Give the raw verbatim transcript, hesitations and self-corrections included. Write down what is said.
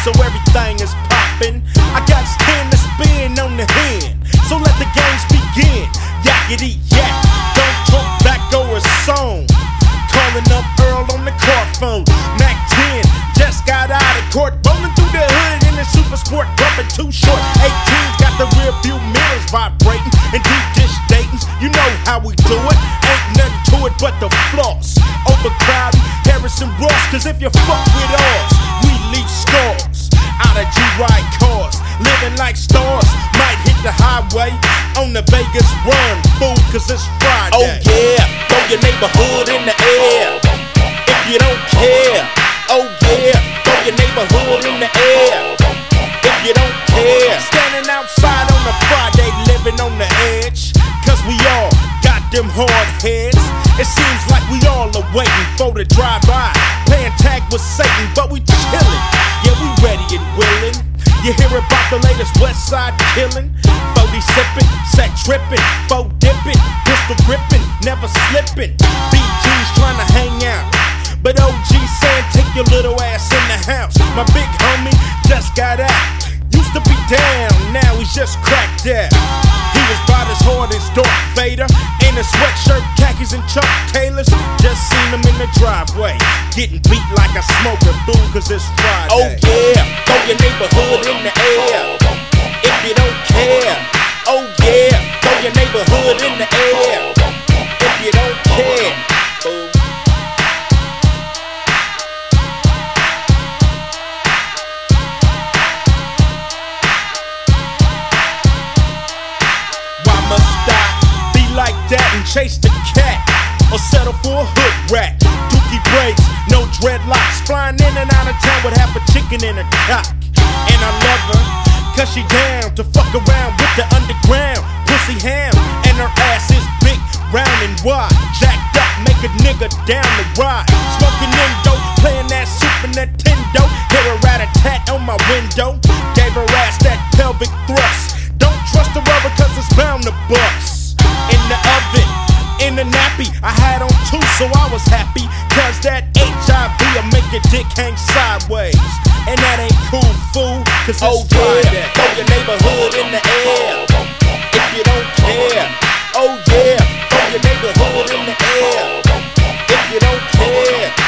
so everything is poppin'. I got ten to spin on the hand, so let the games begin. Yakety yak, don't talk back or a song. Calling up Earl on the car phone. Mac ten just got out of court, rolling through the hood in a super sport, bumping too short. eighteens got the rear view mirrors vibrating and deep dish datings. You know how we do it, ain't nothing to it but the floss. Overcrowding Harrison Ross, cause if you fuck with ours, we leave scars. Out of G-Ride cars, living like stars. Might hit the highway on the Vegas run, fool, cause it's Friday. Oh yeah, throw your neighborhood in the air if you don't care. Oh yeah, throw your neighborhood in the air if you don't care. Standing outside on a Friday, living on the edge, cause we all got them hard heads. It seems like we all are waiting for the drive-by, playing tag with Satan, but we chillin'. Yeah, we ready and willing. You hear about the latest West Side killing? forty sippin', set trippin', four dippin', pistol grippin', never slippin'. B G's tryna hang out, but O G saying take your little ass in the house. My big homie just got out, used to be down, now he's just cracked out. He was about as hard as Darth Vader, in a sweatshirt, khakis and Chuck Taylors. Just seen him in the driveway, getting beat like a smoker, fool, cause it's Friday. Oh yeah, throw your neighborhood in the air if you don't care. Oh yeah, throw your neighborhood in the air if you don't care. Fool. Like that and chase the cat, or settle for a hood rat. Dookie braids, no dreadlocks, flying in and out of town with half a chicken in a cock. And I love her, cause she down to fuck around with the underground pussy ham. And her ass is big, round and wide, jacked up, make a nigga down the ride. Smoking Indo, playing that Super Nintendo. Hear a rat-a-tat on my window, gave her ass that pelvic thrust. Don't trust the rubber cause it's bound to bust. In the oven, in the nappy, I had on two, so I was happy. Cause that H I V'll make your dick hang sideways. And that ain't cool, fool, cause it's oh, Friday. Yeah. Throw your neighborhood in the air if you don't care. Oh yeah, throw your neighborhood in the air if you don't care.